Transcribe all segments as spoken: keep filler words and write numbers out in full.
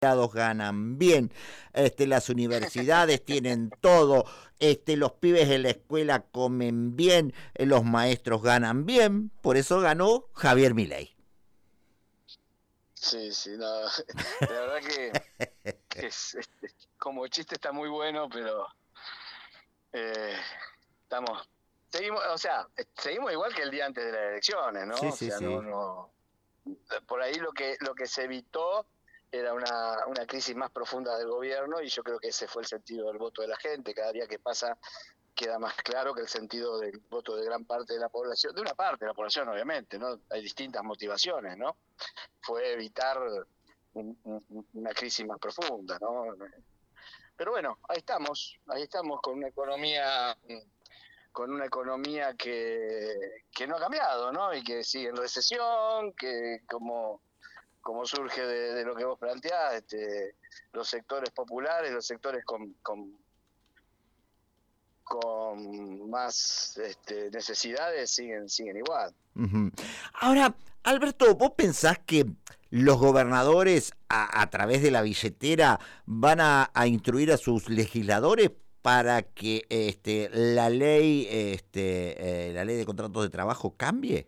ganan bien, este, las universidades tienen todo, este, los pibes en la escuela comen bien, eh, los maestros ganan bien, por eso ganó Javier Milei. Sí, sí, no, la verdad que, que es, es, como chiste está muy bueno, pero eh, estamos, seguimos, o sea, seguimos igual que el día antes de las elecciones, ¿no? Sí, O sí, sea, sí. no, no, por ahí lo que lo que se evitó era una, una crisis más profunda del gobierno, y yo creo que ese fue el sentido del voto de la gente. Cada día que pasa queda más claro que el sentido del voto de gran parte de la población, de una parte de la población obviamente, ¿no? Hay distintas motivaciones, ¿no? Fue evitar un, un, una crisis más profunda, ¿no? Pero bueno, ahí estamos, ahí estamos con una economía con una economía que, que no ha cambiado, ¿no? Y que sigue en recesión, que como, como surge de, de lo que vos planteás, este, los sectores populares, los sectores con, con, con más este, necesidades siguen, siguen igual. Uh-huh. Ahora, Alberto, ¿vos pensás que los gobernadores a, a través de la billetera van a, a instruir a sus legisladores para que este, la ley, este, eh, la ley de contratos de trabajo cambie?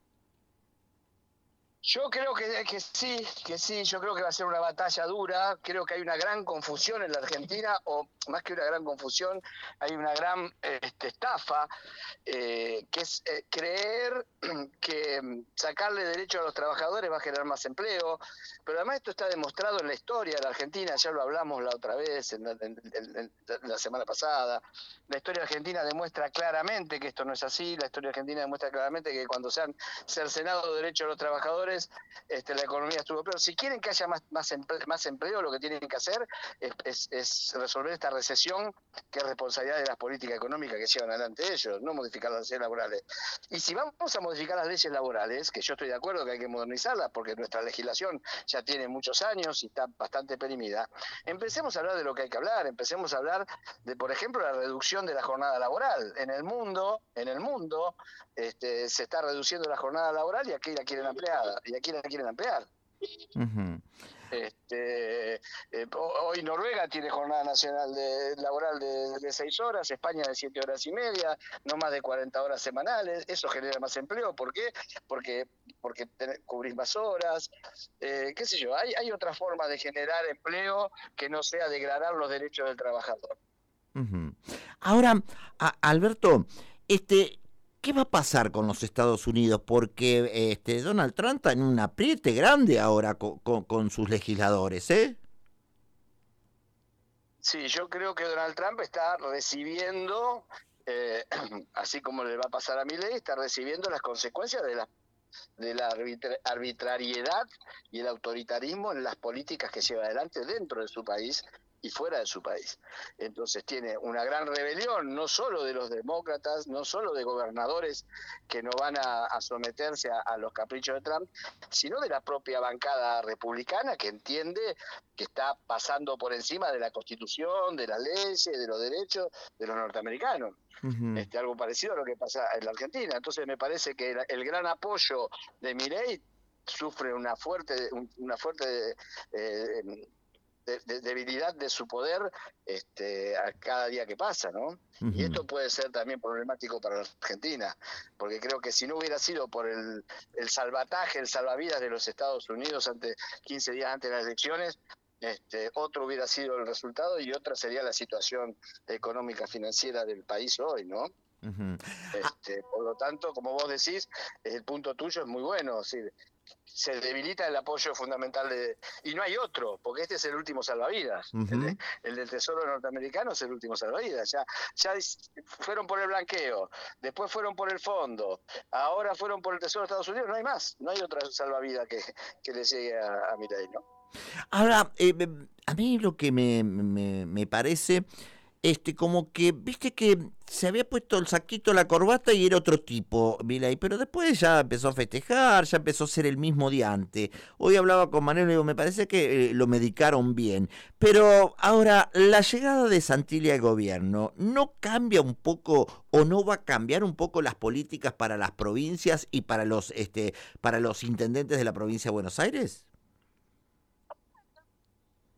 Yo creo que, que sí, que sí, yo creo que va a ser una batalla dura. Creo que hay una gran confusión en la Argentina, o más que una gran confusión, hay una gran este, estafa, eh, que es eh, creer que sacarle derecho a los trabajadores va a generar más empleo. Pero además esto está demostrado en la historia de la Argentina, ya lo hablamos la otra vez, en la, en, en, en la semana pasada. La historia argentina demuestra claramente que esto no es así. La historia argentina demuestra claramente que cuando se han cercenado derechos a los trabajadores, Este, la economía estuvo peor. Si quieren que haya más, más, empleo, más empleo, lo que tienen que hacer es, es, es resolver esta recesión, que es responsabilidad de las políticas económicas que llevan adelante ellos, no modificar las leyes laborales. Y si vamos a modificar las leyes laborales, que yo estoy de acuerdo que hay que modernizarlas, porque nuestra legislación ya tiene muchos años y está bastante perimida, empecemos a hablar de lo que hay que hablar, empecemos a hablar de, por ejemplo, la reducción de la jornada laboral. En el mundo, en el mundo, este, se está reduciendo la jornada laboral, y aquí la quieren ampliada. Y aquí la quieren ampliar. Uh-huh. Este, eh, hoy Noruega tiene jornada nacional de, laboral de, de seis horas, España de siete horas y media, no más de cuarenta horas semanales. Eso genera más empleo. ¿Por qué? Porque, porque tenés, cubrís más horas. Eh, ¿Qué sé yo? Hay, hay otra forma de generar empleo que no sea degradar los derechos del trabajador. Uh-huh. Ahora, a, Alberto, este... ¿qué va a pasar con los Estados Unidos? Porque este, Donald Trump está en un apriete grande ahora con, con, con sus legisladores, ¿eh? Sí, yo creo que Donald Trump está recibiendo, eh, así como le va a pasar a Milei, está recibiendo las consecuencias de la, de la arbitra- arbitrariedad y el autoritarismo en las políticas que lleva adelante dentro de su país y fuera de su país. Entonces tiene una gran rebelión, no solo de los demócratas, no solo de gobernadores que no van a, a someterse a, a los caprichos de Trump, sino de la propia bancada republicana, que entiende que está pasando por encima de la Constitución, de las leyes, de los derechos de los norteamericanos. Uh-huh. Este, algo parecido a lo que pasa en la Argentina. Entonces me parece que el, el gran apoyo de Milei sufre una fuerte, una fuerte eh, De, de debilidad de su poder este, a cada día que pasa, ¿no? Uh-huh. Y esto puede ser también problemático para la Argentina, porque creo que si no hubiera sido por el, el salvataje, el salvavidas de los Estados Unidos antes, quince días antes de las elecciones, este, otro hubiera sido el resultado y otra sería la situación económica financiera del país hoy, ¿no? Uh-huh. Este, por lo tanto, como vos decís, el punto tuyo es muy bueno, es decir, se debilita el apoyo fundamental de, y no hay otro, porque este es el último salvavidas. Uh-huh. el, de, el del Tesoro norteamericano es el último salvavidas. Ya, ya fueron por el blanqueo, después fueron por el fondo, ahora fueron por el Tesoro de Estados Unidos. No hay más, no hay otra salvavidas que, que le llegue a, a Milei, ¿no? Ahora, eh, a mí lo que me, me, me parece, este, como que, viste que se había puesto el saquito, la corbata y era otro tipo, Milei, pero después ya empezó a festejar, ya empezó a ser el mismo de antes. Hoy hablaba con Manuel y digo, me parece que eh, lo medicaron bien. Pero ahora, la llegada de Santilli al gobierno, ¿no cambia un poco o no va a cambiar un poco las políticas para las provincias y para los, este, para los intendentes de la provincia de Buenos Aires?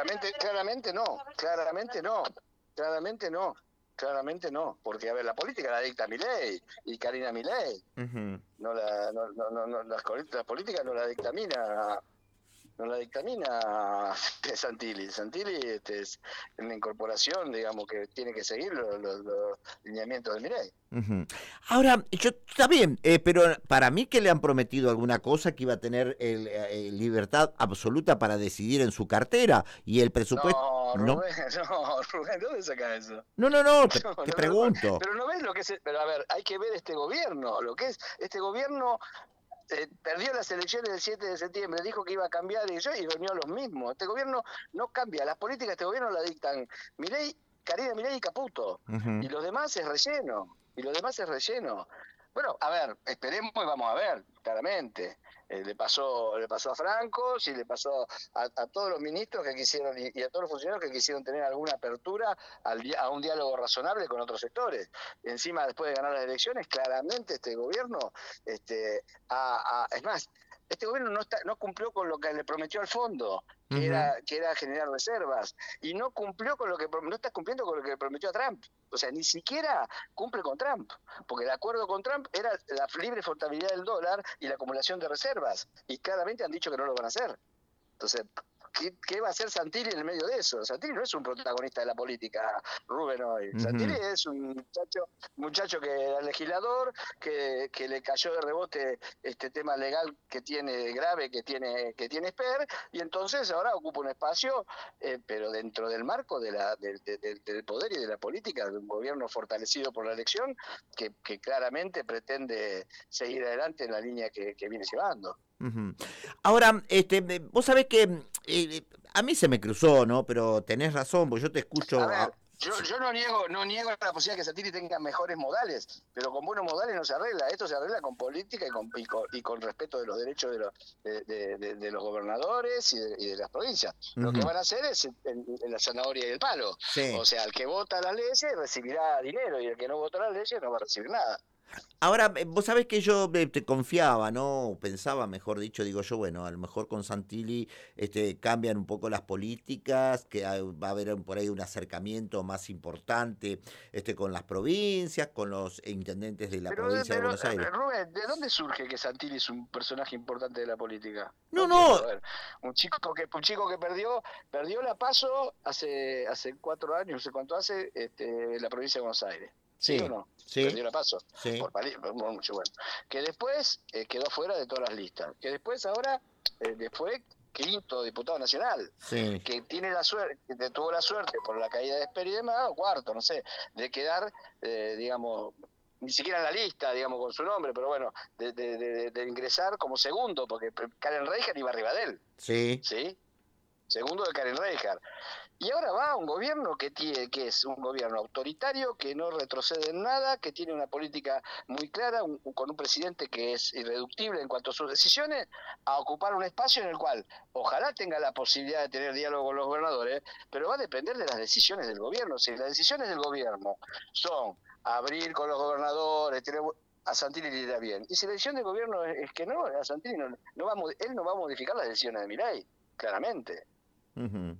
claramente, claramente no, claramente no, claramente no, claramente no, porque a ver, la política la dicta Milei y Karina Milei, Ujú. no la, no, no, no, no, las, las políticas no la dictamina, no la dictamina Santilli. Santilli este, es una incorporación, digamos, que tiene que seguir los, los, los lineamientos de Milei. Ujú. Ahora, yo está bien, eh, pero para mí que le han prometido alguna cosa que iba a tener el, eh, libertad absoluta para decidir en su cartera y el presupuesto. No, No, Rubén, no, Rubén, ¿dónde saca eso? no, no, no, te, No, te no, pero, pregunto. pero no ves lo que es, pero a ver, hay que ver este gobierno, lo que es, este gobierno eh, perdió las elecciones del siete de septiembre, dijo que iba a cambiar y yo y reunió a los mismos. Este gobierno no cambia, las políticas de este gobierno la dictan Milei, Karina Milei y Caputo, Ujú. y los demás es relleno, y los demás es relleno. Bueno, a ver, esperemos y vamos a ver, claramente. Eh, le pasó le pasó a Franco, sí, le pasó a, a todos los ministros que quisieron y, y a todos los funcionarios que quisieron tener alguna apertura al, a un diálogo razonable con otros sectores. Encima, después de ganar las elecciones, claramente este gobierno, este, a, a, es más, este gobierno no está, no cumplió con lo que le prometió al fondo, que Ujú. era que era generar reservas, y no cumplió con lo que no está cumpliendo con lo que le prometió a Trump. O sea, ni siquiera cumple con Trump, porque el acuerdo con Trump era la libre fortabilidad del dólar y la acumulación de reservas, y claramente han dicho que no lo van a hacer. Entonces, ¿qué, qué va a hacer Santilli en el medio de eso? Santilli no es un protagonista de la política, Rubén, hoy. Ujú. Santilli es un muchacho, muchacho que era legislador, que, que le cayó de rebote este tema legal que tiene grave, que tiene que tiene Esper, y entonces ahora ocupa un espacio, eh, pero dentro del marco de la, de, de, de, del poder y de la política, de un gobierno fortalecido por la elección, que, que claramente pretende seguir adelante en la línea que, que viene llevando. Ujú. Ahora, este, me- vos sabés que eh, eh, a mí se me cruzó, ¿no? Pero tenés razón, pues yo te A escucho. ver, a- yo, yo no niego no niego la posibilidad que Santilli tenga mejores modales, pero con buenos modales no se arregla. Esto se arregla con política y con, y con, y con respeto de los derechos de los, de, de, de, de los gobernadores y de, y de las provincias. Lo que Ujú. van a hacer es en, en la zanahoria y el palo. Sí. O sea, el que vota las leyes recibirá dinero y el que no vota las leyes no va a recibir nada. Ahora, eh, vos sabés que yo eh, te confiaba, ¿no? O pensaba, mejor dicho, digo yo, bueno, a lo mejor con Santilli este, cambian un poco las políticas, que hay- va a haber un- por ahí un acercamiento más importante este, con las provincias, con los intendentes de la Pero, provincia de pero Buenos Aires. eh, Rubén, ¿de dónde surge que Santilli es un personaje importante de la política? No No, entiendo. no, A ver, un chico que un chico que perdió perdió la PASO hace hace cuatro años, no sé cuánto hace, este, en la provincia de Buenos Aires. ¿Sí o sí, no? sí, Perdió la PASO sí. por, pali- por mucho, bueno. Que después eh, quedó fuera de todas las listas. Que después ahora eh, fue quinto diputado nacional, Sí. que tiene la suerte, que tuvo la suerte por la caída de Esper y demás, o cuarto, no sé, de quedar, eh, digamos, ni siquiera en la lista, digamos, con su nombre, pero bueno, de, de, de, de ingresar como segundo, porque Karen Reichert iba arriba de él, Sí. ¿sí? Segundo de Karen Reichert. Y ahora va un gobierno que tiene, que es un gobierno autoritario, que no retrocede en nada, que tiene una política muy clara, un, con un presidente que es irreductible en cuanto a sus decisiones, a ocupar un espacio en el cual ojalá tenga la posibilidad de tener diálogo con los gobernadores, pero va a depender de las decisiones del gobierno. Si las decisiones del gobierno son abrir con los gobernadores, tener, a Santilli le irá bien. Y si la decisión del gobierno es, es que no, a Santilli no, no va a, él no va a modificar las decisiones de Milei, claramente. Ujú.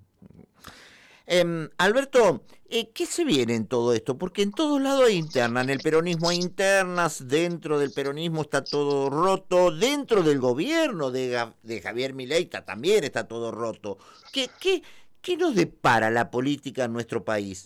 Em, Alberto, eh, ¿qué se viene en todo esto? Porque en todos lados hay interna, en el peronismo hay internas, dentro del peronismo está todo roto, dentro del gobierno de, Ga- de Javier Milei está- también está todo roto. ¿Qué, qué, qué nos depara la política en nuestro país?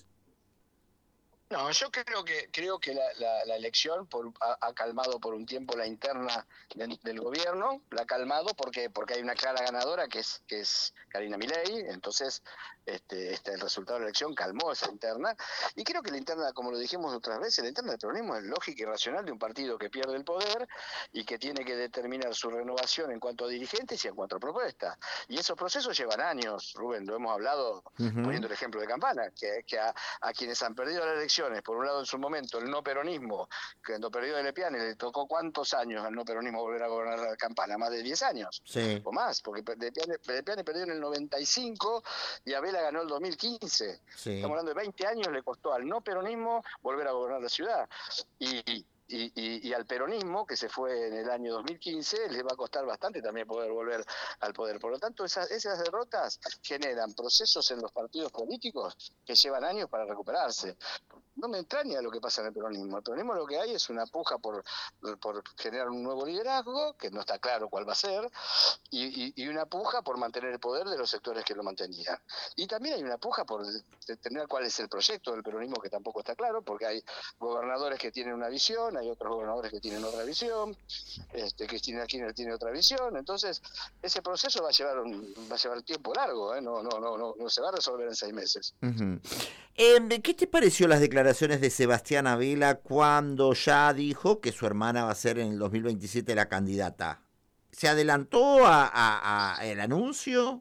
No, yo creo que creo que la, la, la elección por, ha, ha calmado por un tiempo la interna de, del gobierno, la ha calmado porque porque hay una clara ganadora que es que es Karina Milei, entonces este, este el resultado de la elección calmó esa interna y creo que la interna, como lo dijimos otras veces, la interna del peronismo es lógica y racional de un partido que pierde el poder y que tiene que determinar su renovación en cuanto a dirigentes y en cuanto a propuestas. Y esos procesos llevan años, Rubén, lo hemos hablado Ujú. poniendo el ejemplo de Campana, que, que a, a quienes han perdido la elección, por un lado en su momento el no peronismo, que cuando perdió de Lepiane le tocó cuántos años al no peronismo volver a gobernar la Campana, más de diez años Sí, o más, porque Lepiane, Lepiane perdió en el noventa y cinco y Abela ganó el dos mil quince. Estamos sí. hablando de veinte años le costó al no peronismo volver a gobernar la ciudad. Y, y, y, y al peronismo, que se fue en el año dos mil quince, les va a costar bastante también poder volver al poder. Por lo tanto, esas, esas derrotas generan procesos en los partidos políticos que llevan años para recuperarse. No me extraña lo que pasa en el peronismo. El peronismo lo que hay es una puja por, por generar un nuevo liderazgo, que no está claro cuál va a ser, y, y, y una puja por mantener el poder de los sectores que lo mantenían. Y también hay una puja por determinar cuál es el proyecto del peronismo, que tampoco está claro, porque hay gobernadores que tienen una visión, hay otros gobernadores que tienen otra visión, este, Cristina Kirchner tiene otra visión. Entonces, ese proceso va a llevar un, va a llevar tiempo largo, ¿eh? no, no, no, no, no se va a resolver en seis meses. Uh-huh. Eh, ¿Qué te pareció las declaraciones de Sebastián Abela cuando ya dijo que su hermana va a ser en el dos mil veintisiete la candidata? ¿Se adelantó a, a, a el anuncio?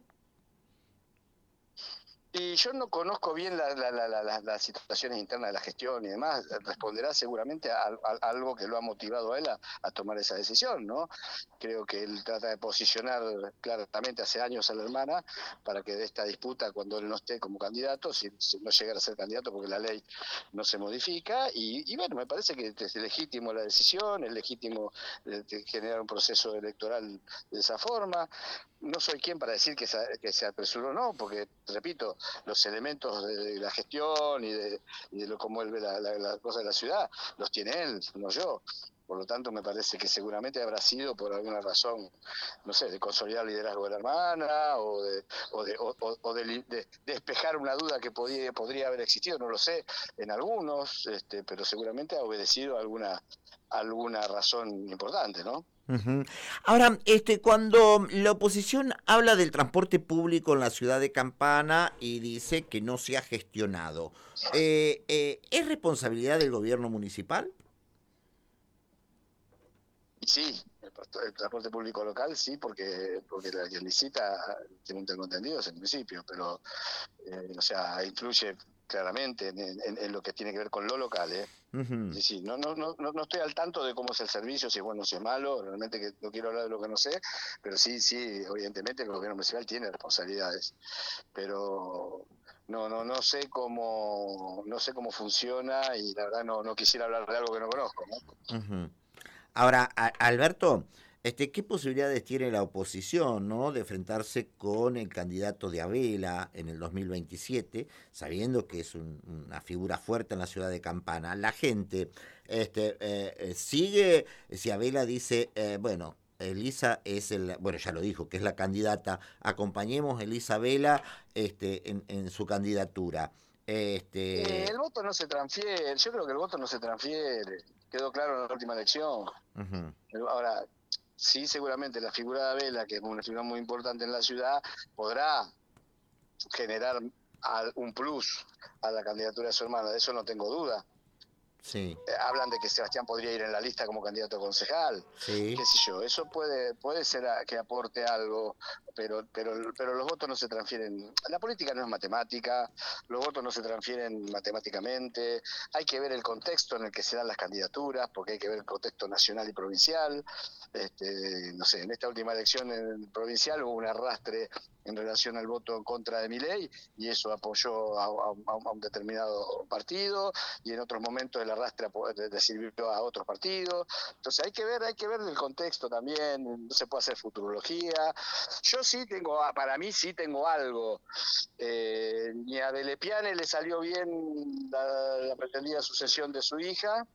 Y yo no conozco bien las la, la, la, la situaciones internas de la gestión y demás. Responderá seguramente a, a, a algo que lo ha motivado a él a, a tomar esa decisión, ¿no? Creo que él trata de posicionar claramente hace años a la hermana para que de esta disputa, cuando él no esté como candidato, si, si no llegara a ser candidato porque la ley no se modifica, y, y bueno, me parece que es legítimo la decisión, es legítimo eh, generar un proceso electoral de esa forma. No soy quien para decir que se, que se apresuró o no, porque, repito, los elementos de la gestión y de, y de lo cómo él ve la, la, la cosa de la ciudad, los tiene él, no yo. Por lo tanto, me parece que seguramente habrá sido por alguna razón, no sé, de consolidar el liderazgo de la hermana o de, o de, o, o de, de despejar una duda que podía, podría haber existido, no lo sé, en algunos, este, pero seguramente ha obedecido a alguna, alguna razón importante, ¿no? Uh-huh. Ahora, este, cuando la oposición habla del transporte público en la ciudad de Campana y dice que no se ha gestionado, eh, eh, ¿es responsabilidad del gobierno municipal? Sí, el, el transporte público local sí, porque porque la que licita, tengo un tengo entendido, es el municipio, pero, eh, o sea, influye claramente en, en, en lo que tiene que ver con lo local, ¿eh? Uh-huh. Sí, sí, no, no, no, no estoy al tanto de cómo es el servicio, si es bueno o si es malo, realmente que no quiero hablar de lo que no sé, pero sí, sí, evidentemente el gobierno municipal tiene responsabilidades, pero no, no, no sé cómo, no sé cómo funciona y la verdad no, no quisiera hablar de algo que no conozco, ¿no? Uh-huh. Ahora, a, Alberto, este, ¿qué posibilidades tiene la oposición, ¿no?, de enfrentarse con el candidato de Abela en el dos mil veintisiete, sabiendo que es un, una figura fuerte en la ciudad de Campana? La gente este, eh, sigue, si Abela dice, eh, bueno, Elisa es el, bueno, ya lo dijo, que es la candidata, acompañemos a Elisa Abela este, en, en su candidatura. Este... Eh, el voto no se transfiere, yo creo que el voto no se transfiere, quedó claro en la última elección. Uh-huh. Ahora, sí, seguramente la figura de Abela, que es una figura muy importante en la ciudad, podrá generar un plus a la candidatura de su hermana, de eso no tengo duda. Sí. Eh, hablan de que Sebastián podría ir en la lista como candidato a concejal, sí. Qué sé yo, eso puede puede ser a, que aporte algo, pero pero pero los votos no se transfieren. La política no es matemática, los votos no se transfieren matemáticamente, hay que ver el contexto en el que se dan las candidaturas, porque hay que ver el contexto nacional y provincial. Este, no sé, en esta última elección en provincial hubo un arrastre en relación al voto en contra de Milei y eso apoyó a, a, a un determinado partido, y en otros momentos el arrastre le sirvió a otros partidos. Entonces hay que ver, hay que ver el contexto también, no se puede hacer futurología. Yo sí tengo, para mí sí tengo algo. Eh, ni a Delepiane le salió bien la, la pretendida sucesión de su hija.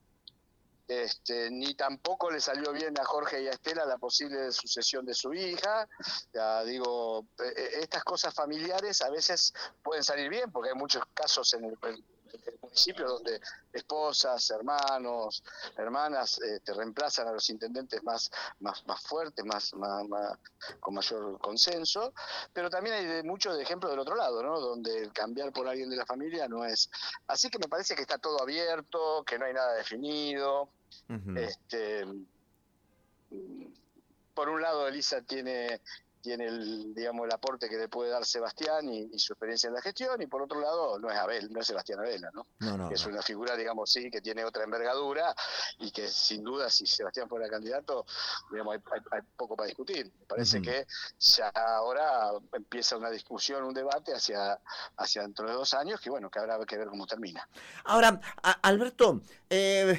Este, ni tampoco le salió bien a Jorge y a Estela la posible sucesión de su hija. Ya digo, estas cosas familiares a veces pueden salir bien, porque hay muchos casos en el, en el municipio donde esposas, hermanos, hermanas eh, te reemplazan a los intendentes más, más, más fuertes, más, más, más con mayor consenso, pero también hay de, muchos de ejemplos del otro lado, ¿no?, donde el cambiar por alguien de la familia no es. Así que me parece que está todo abierto, que no hay nada definido. Uh-huh. Este, por un lado Elisa tiene tiene el, digamos, el aporte que le puede dar Sebastián y, y su experiencia en la gestión, y por otro lado no es Abel, no es Sebastián Abela, ¿no? No, no, es no. Una figura, digamos, sí, que tiene otra envergadura y que sin duda si Sebastián fuera candidato, digamos, hay, hay, hay poco para discutir. Me parece uh-huh. que ya ahora empieza una discusión, un debate hacia, hacia dentro de dos años, que bueno, que habrá que ver cómo termina. Ahora, a, Alberto, eh,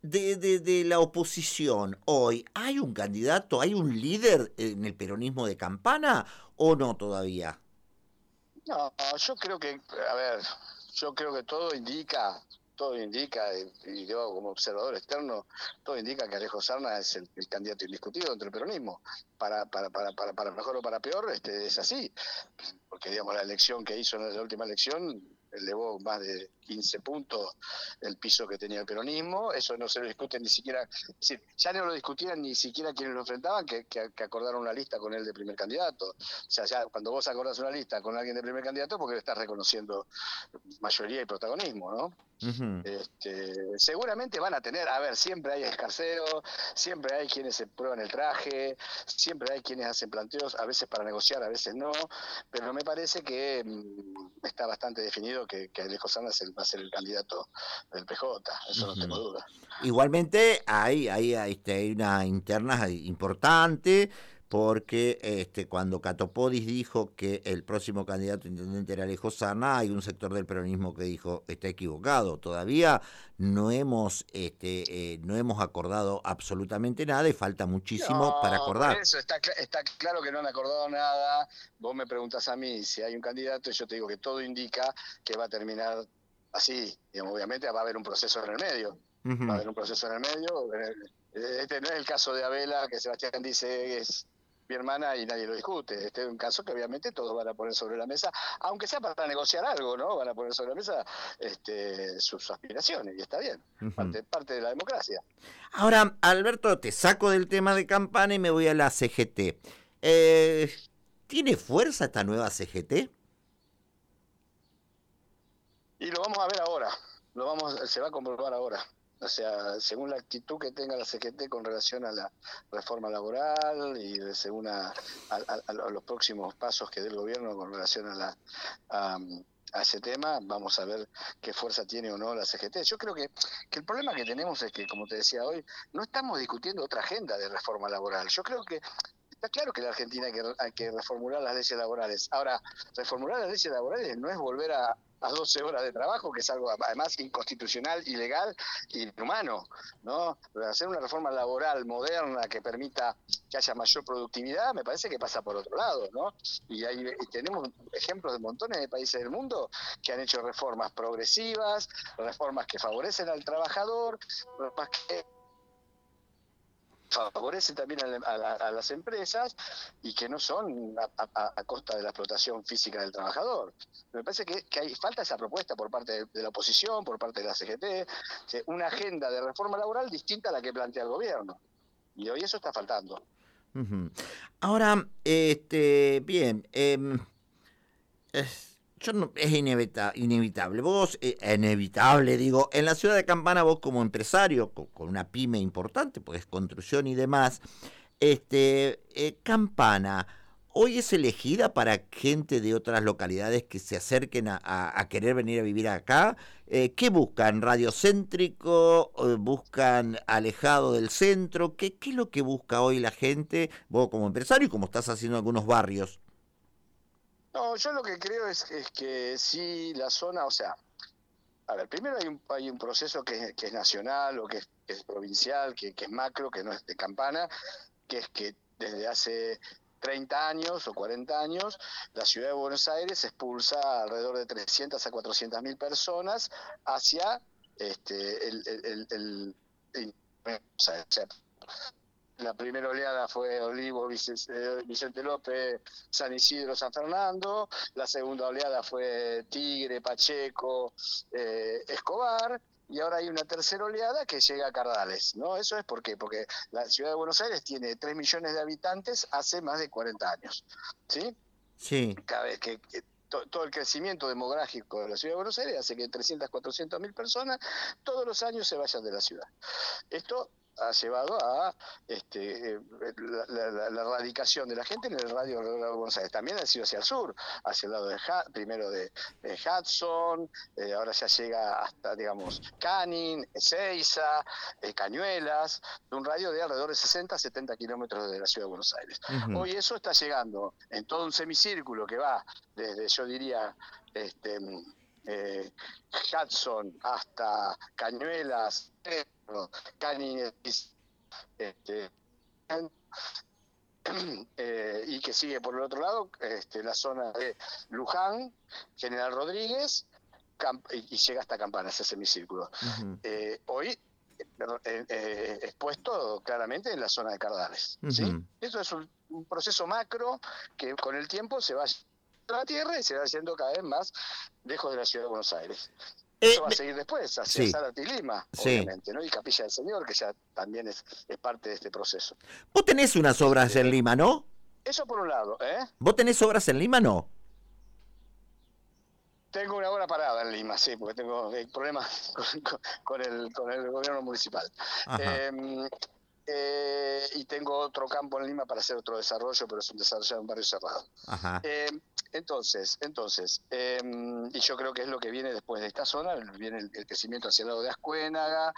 de, de, de la oposición hoy, ¿hay un candidato, hay un líder en el peronismo de Campana o no todavía? No, yo creo que, a ver, yo creo que todo indica, todo indica, y y yo como observador externo, todo indica que Alejo Serna es el, el candidato indiscutido dentro del peronismo. Para, para, para, para, para mejor o para peor, este, es así. Porque, digamos, la elección que hizo en la última elección elevó más de quince puntos el piso que tenía el peronismo. Eso no se lo discute ni siquiera, es decir, ya no lo discutían ni siquiera quienes lo enfrentaban, que, que, que acordaron una lista con él de primer candidato. O sea, ya cuando vos acordás una lista con alguien de primer candidato, porque le estás reconociendo mayoría y protagonismo, ¿no? Ujú. Este, seguramente van a tener, a ver, siempre hay escarceo, siempre hay quienes se prueban el traje, siempre hay quienes hacen planteos, a veces para negociar, a veces no, pero me parece que mmm, está bastante definido que, que Alejo Serna va a ser el candidato del P J, eso no tengo Ujú. duda. Igualmente hay, hay, hay, este, hay una interna importante porque este, cuando Catopodis dijo que el próximo candidato a intendente era Alejo Serna, hay un sector del peronismo que dijo está equivocado. Todavía no hemos, este, eh, no hemos acordado absolutamente nada y falta muchísimo para No, por acordar. eso está, está claro que no han acordado nada. Vos me preguntás a mí si hay un candidato y yo te digo que todo indica que va a terminar así. Digamos, obviamente va a haber un proceso en el medio. Va a Ujú. haber un proceso en el medio. Este no es el caso de Abela, que Sebastián dice que es mi hermana y nadie lo discute. Este es un caso que obviamente todos van a poner sobre la mesa, aunque sea para negociar algo, ¿no? Van a poner sobre la mesa este, sus aspiraciones y está bien. Ujú. Parte, parte de la democracia. Ahora, Alberto, te saco del tema de Campana y me voy a la C G T. Eh, ¿Tiene fuerza esta nueva C G T? Y lo vamos a ver ahora, lo vamos, se va a comprobar ahora. O sea, según la actitud que tenga la C G T con relación a la reforma laboral y según a, a, a, a los próximos pasos que dé el gobierno con relación a, la, a, a ese tema, vamos a ver qué fuerza tiene o no la C G T. Yo creo que, que el problema que tenemos es que, como te decía hoy, no estamos discutiendo otra agenda de reforma laboral. Yo creo que está claro que en la Argentina hay que, hay que reformular las leyes laborales. Ahora, reformular las leyes laborales no es volver a a doce horas de trabajo, que es algo además inconstitucional, ilegal y inhumano, ¿no? Pero hacer una reforma laboral moderna que permita que haya mayor productividad, me parece que pasa por otro lado, ¿no? Y ahí tenemos ejemplos de montones de países del mundo que han hecho reformas progresivas, reformas que favorecen al trabajador, reformas que favorece también a, a, a, las empresas y que no son a, a, a costa de la explotación física del trabajador. Me parece que, que hay falta esa propuesta por parte de, de la oposición, por parte de la C G T, una agenda de reforma laboral distinta a la que plantea el gobierno. Y hoy eso está faltando. Uh-huh. Ahora, este, bien, eh, es, yo no, es inevita, inevitable. Vos, eh, inevitable, digo, en la ciudad de Campana, vos como empresario, con, con una pyme importante, pues construcción y demás, este, eh, Campana, hoy es elegida para gente de otras localidades que se acerquen a, a, a querer venir a vivir acá. Eh, ¿Qué buscan? ¿Radiocéntrico? ¿Buscan alejado del centro? ¿Qué, ¿Qué es lo que busca hoy la gente? Vos como empresario y como estás haciendo en algunos barrios. No, yo lo que creo es, es que sí, la zona, o sea, a ver, primero hay un, hay un proceso que, que es nacional o que es, que es provincial, que, que es macro, que no es de Campana, que es que desde hace treinta años o cuarenta años, la ciudad de Buenos Aires expulsa alrededor de trescientas a cuatrocientas mil personas hacia este, el, el, el, el, el o sea, la primera oleada fue Olivo, Vicente López, San Isidro, San Fernando. La segunda oleada fue Tigre, Pacheco, eh, Escobar. Y ahora hay una tercera oleada que llega a Cardales, ¿no? ¿Eso es por qué? Porque la ciudad de Buenos Aires tiene tres millones de habitantes hace más de cuarenta años, ¿sí? Sí. Cada vez que, que to, todo el crecimiento demográfico de la ciudad de Buenos Aires hace que trescientas, cuatrocientas mil personas todos los años se vayan de la ciudad. Esto ha llevado a este, la, la, la erradicación de la gente en el radio de Buenos Aires. También ha sido hacia el sur, hacia el lado de primero de, de Hudson, eh, ahora ya llega hasta, digamos, Canning, Ezeiza, eh, Cañuelas, de un radio de alrededor de sesenta, setenta kilómetros de la ciudad de Buenos Aires. Uh-huh. Hoy eso está llegando en todo un semicírculo que va desde, yo diría, este, eh, Hudson hasta Cañuelas, Canning, este, eh, y que sigue por el otro lado, este, la zona de Luján, General Rodríguez, Camp y, y llega hasta Campana, ese semicírculo. Uh-huh. Eh, hoy eh, eh, expuesto claramente en la zona de Cardales. Uh-huh. ¿Sí? Eso es un, un proceso macro que con el tiempo se va a la tierra y se va haciendo cada vez más lejos de la ciudad de Buenos Aires. Eso eh, va a seguir después, hacia sí. Zárate y Lima, sí. obviamente, ¿no? Y Capilla del Señor, que ya también es, es parte de este proceso. Vos tenés unas obras este, en Lima, ¿no? Eso por un lado, ¿eh? ¿Vos tenés obras en Lima, no? Tengo una obra parada en Lima, sí, porque tengo problemas con, con, con, el, con el gobierno municipal. Eh, eh, y tengo otro campo en Lima para hacer otro desarrollo, pero es un desarrollo en un barrio cerrado. Ajá. Eh, entonces, entonces eh, y yo creo que es lo que viene después de esta zona, viene el, el crecimiento hacia el lado de Ascuénaga,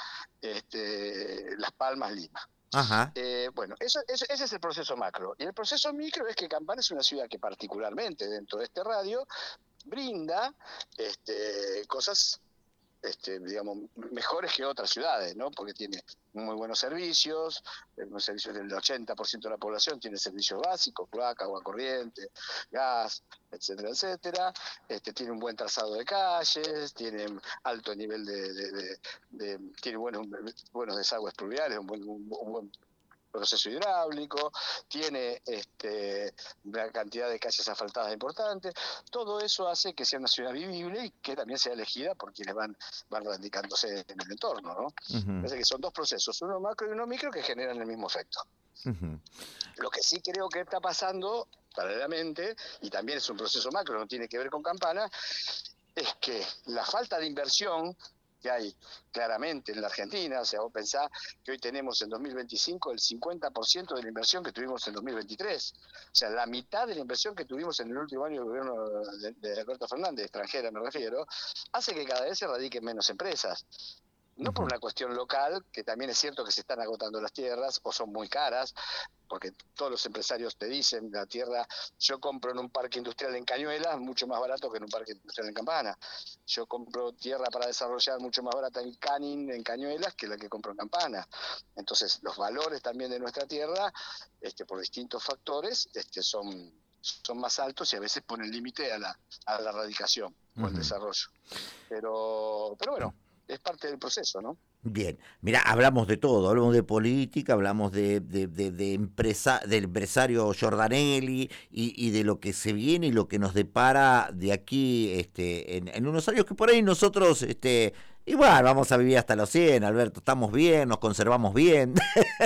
este, Las Palmas, Lima. Ajá. Eh, bueno, eso, eso, ese es el proceso macro. Y el proceso micro es que Campana es una ciudad que particularmente dentro de este radio brinda este, cosas, este, digamos, mejores que otras ciudades, ¿no? Porque tiene muy buenos servicios, unos servicios del ochenta por ciento de la población tiene servicios básicos, cloaca, agua corriente, gas, etcétera, etcétera. Este, tiene un buen trazado de calles, tiene alto nivel de, de, de, de tiene buenos, buenos desagües pluviales, un buen, un, un buen proceso hidráulico, tiene este, una cantidad de calles asfaltadas importantes. Todo eso hace que sea una ciudad vivible y que también sea elegida por quienes van, van radicándose en el entorno, ¿no? Uh-huh. Parece que son dos procesos, uno macro y uno micro, que generan el mismo efecto. Uh-huh. Lo que sí creo que está pasando paralelamente, y también es un proceso macro, no tiene que ver con Campana, es que la falta de inversión que hay claramente en la Argentina, o sea, vos pensás que hoy tenemos en dos mil veinticinco el cincuenta por ciento de la inversión que tuvimos en dos mil veintitrés, o sea, la mitad de la inversión que tuvimos en el último año del gobierno de, de Alberto Fernández, extranjera me refiero, hace que cada vez se radiquen menos empresas. No por una cuestión local, que también es cierto que se están agotando las tierras o son muy caras, porque todos los empresarios te dicen, la tierra, yo compro en un parque industrial en Cañuelas mucho más barato que en un parque industrial en Campana. Yo compro tierra para desarrollar mucho más barata en Canning, en Cañuelas, que la que compro en Campana. Entonces, los valores también de nuestra tierra, este, por distintos factores, este, son, son más altos y a veces ponen límite a la, a la radicación o al uh-huh. desarrollo. Pero, pero bueno, es parte del proceso, ¿no? Bien, mira, hablamos de todo, hablamos de política, hablamos de, de, de, de empresa, del empresario Giordanelli y, y de lo que se viene y lo que nos depara de aquí este, en, en unos años que por ahí nosotros, este, igual vamos a vivir hasta los cien, Alberto, estamos bien, nos conservamos bien.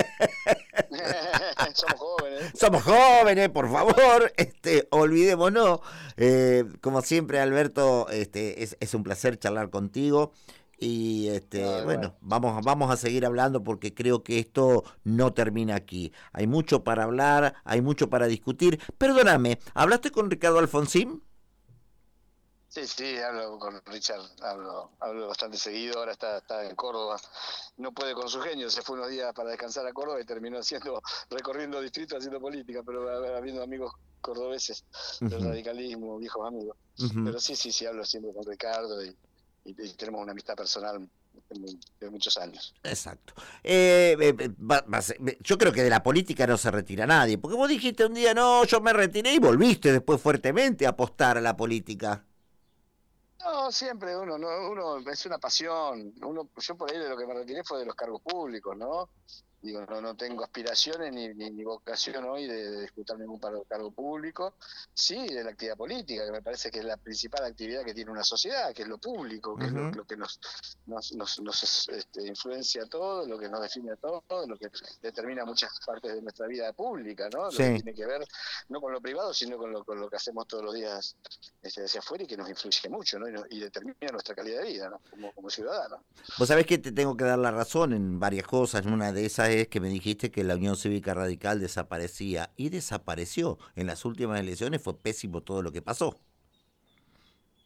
Somos jóvenes. Somos jóvenes, por favor, este, olvidémonos. Eh, como siempre, Alberto, este, es, es un placer charlar contigo. Y este no, bueno, bueno, vamos vamos a seguir hablando porque creo que esto no termina aquí. Hay mucho para hablar, hay mucho para discutir. Perdóname, ¿hablaste con Ricardo Alfonsín? Sí, sí, hablo con Richard, hablo, hablo bastante seguido, ahora está, está en Córdoba, no puede con su genio, se fue unos días para descansar a Córdoba y terminó haciendo, recorriendo distritos haciendo política, pero habiendo amigos cordobeses uh-huh. del radicalismo, viejos amigos. Uh-huh. Pero sí, sí, sí, hablo siempre con Ricardo y Y, y tenemos una amistad personal de muchos años. Exacto. Eh, eh, va, va, yo creo que de la política no se retira nadie, porque vos dijiste un día, no, yo me retiré y volviste después fuertemente a apostar a la política. No, siempre uno, no, uno es una pasión. Uno, yo por ahí de lo que me retiré fue de los cargos públicos, ¿no? Digo, no, no tengo aspiraciones ni, ni, ni vocación hoy de, de disputar ningún cargo público, sí de la actividad política, que me parece que es la principal actividad que tiene una sociedad, que es lo público, que uh-huh. es lo, lo que nos, nos, nos, nos este, influencia a todos, lo que nos define a todos, lo que determina muchas partes de nuestra vida pública, ¿no? Lo sí. que tiene que ver no con lo privado, sino con lo, con lo que hacemos todos los días este, hacia afuera y que nos influye mucho, ¿no? Y, no, y determina nuestra calidad de vida, ¿no? Como, como ciudadanos. Vos sabés que te tengo que dar la razón en varias cosas, una de esas es que me dijiste que la Unión Cívica Radical desaparecía y desapareció. En las últimas elecciones fue pésimo todo lo que pasó.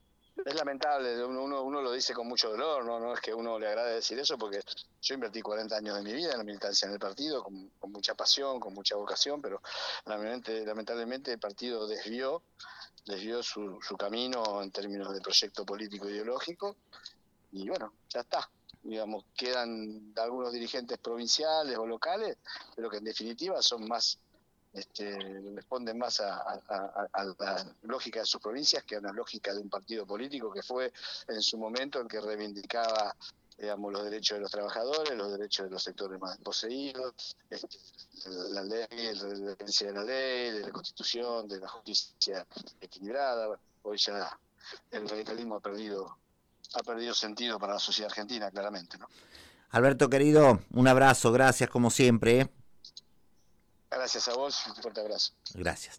Es lamentable, uno, uno, uno lo dice con mucho dolor, ¿no? No es que uno le agrade decir eso, porque yo invertí cuarenta años de mi vida en la militancia en el partido, con, con mucha pasión, con mucha vocación, pero lamentablemente, lamentablemente el partido desvió, desvió su, su camino en términos de proyecto político ideológico, y bueno, ya está. Digamos, quedan algunos dirigentes provinciales o locales, pero que en definitiva son más... Este, responden más a, a, a, a la lógica de sus provincias que a una lógica de un partido político que fue en su momento el que reivindicaba, digamos, los derechos de los trabajadores, los derechos de los sectores más poseídos, este, la ley, la defensa de la ley, de la Constitución, de la justicia equilibrada. Bueno, hoy ya el radicalismo ha perdido ha perdido sentido para la sociedad argentina, claramente, ¿no? Alberto, querido, un abrazo, gracias como siempre, ¿eh? Gracias a vos, un fuerte abrazo. Gracias.